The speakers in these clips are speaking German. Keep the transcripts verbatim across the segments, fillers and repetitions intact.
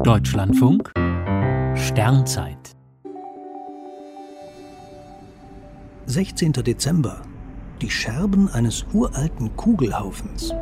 Deutschlandfunk Sternzeit sechzehnter Dezember. Die Scherben eines uralten Kugelhaufens.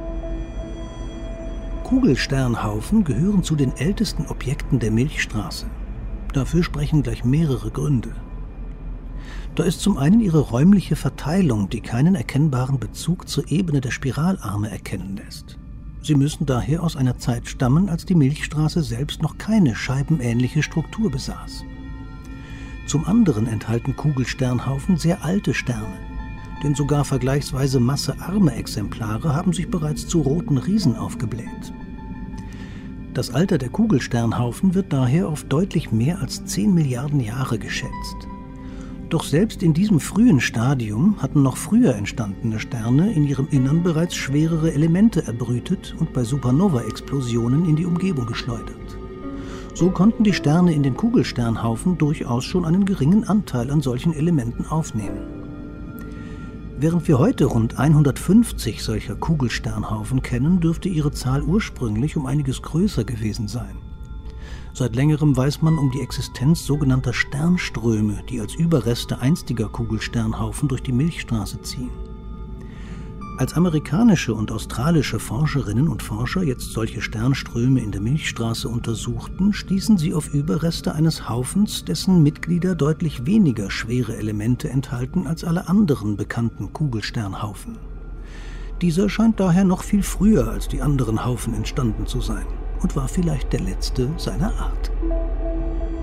Kugelsternhaufen gehören zu den ältesten Objekten der Milchstraße. Dafür sprechen gleich mehrere Gründe. Da ist zum einen ihre räumliche Verteilung, die keinen erkennbaren Bezug zur Ebene der Spiralarme erkennen lässt. Sie müssen daher aus einer Zeit stammen, als die Milchstraße selbst noch keine scheibenähnliche Struktur besaß. Zum anderen enthalten Kugelsternhaufen sehr alte Sterne, denn sogar vergleichsweise massearme Exemplare haben sich bereits zu roten Riesen aufgebläht. Das Alter der Kugelsternhaufen wird daher auf deutlich mehr als zehn Milliarden Jahre geschätzt. Doch selbst in diesem frühen Stadium hatten noch früher entstandene Sterne in ihrem Innern bereits schwerere Elemente erbrütet und bei Supernova-Explosionen in die Umgebung geschleudert. So konnten die Sterne in den Kugelsternhaufen durchaus schon einen geringen Anteil an solchen Elementen aufnehmen. Während wir heute rund hundertfünfzig solcher Kugelsternhaufen kennen, dürfte ihre Zahl ursprünglich um einiges größer gewesen sein. Seit längerem weiß man um die Existenz sogenannter Sternströme, die als Überreste einstiger Kugelsternhaufen durch die Milchstraße ziehen. Als amerikanische und australische Forscherinnen und Forscher jetzt solche Sternströme in der Milchstraße untersuchten, stießen sie auf Überreste eines Haufens, dessen Mitglieder deutlich weniger schwere Elemente enthalten als alle anderen bekannten Kugelsternhaufen. Dieser scheint daher noch viel früher als die anderen Haufen entstanden zu sein und war vielleicht der letzte seiner Art.